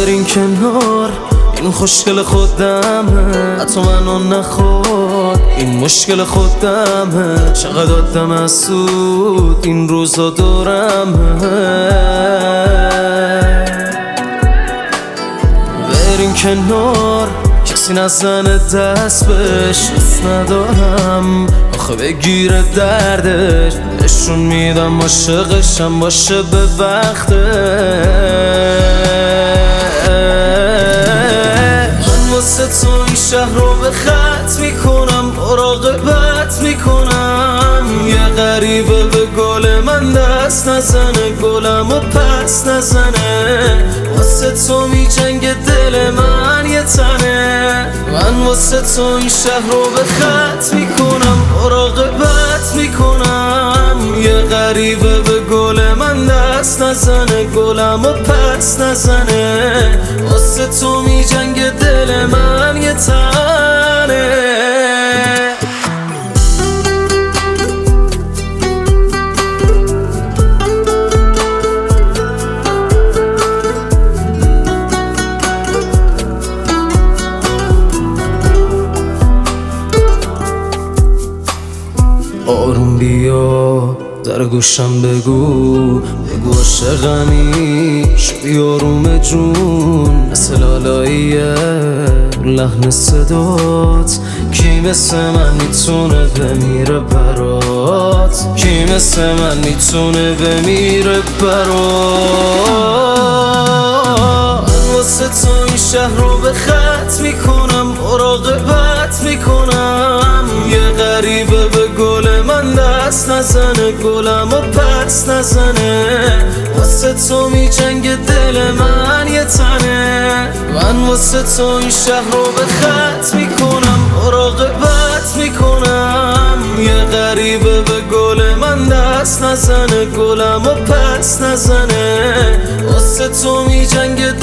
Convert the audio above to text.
برین کنار، این خوشگل خودمه، حتی منو نخواد، این مشکل خودمه. چقدر آدم حسود این روزا دورمه. برین کنار، کسی نزنه دست بهش، دوست ندارم آخه بگیره دردش. نشون میدم عاشقشم باشه به وقتش. من واسه تو این شهر رو به خط میکنم، مراقبت میکنم. یه غریبه به گل من دست نزنه، گلم و پس نزنه. واسه تو میجنگه دل من یه تنه. من واسه تو این شهر رو به خط میکنم، مراقبت میکنم. یه غریبه به گل من دست نزنه، گلم و پس نزنه. واسه تو میجنگه دل من یه تنه. آروم بیا در گوشم بگو عاشقمی شدی آروم جون. مثل لالاییه لحن صدات، کی مثل من میتونه بمیره برات؟ کی مثل من میتونه بمیره برات؟ من واسه تو این شهر رو به خط میکنم، مراقبت میکنم. یه غریبه به گل من دست نزنه، گلم و پس نزنه. واسه تو میجنگه دل من یه تنه. من واسه تو این شهر رو به خط میکنم، مراقبت میکنم. یه غریبه به گل من دست نزنه، گلم و پس نزنه. واسه تو میجنگه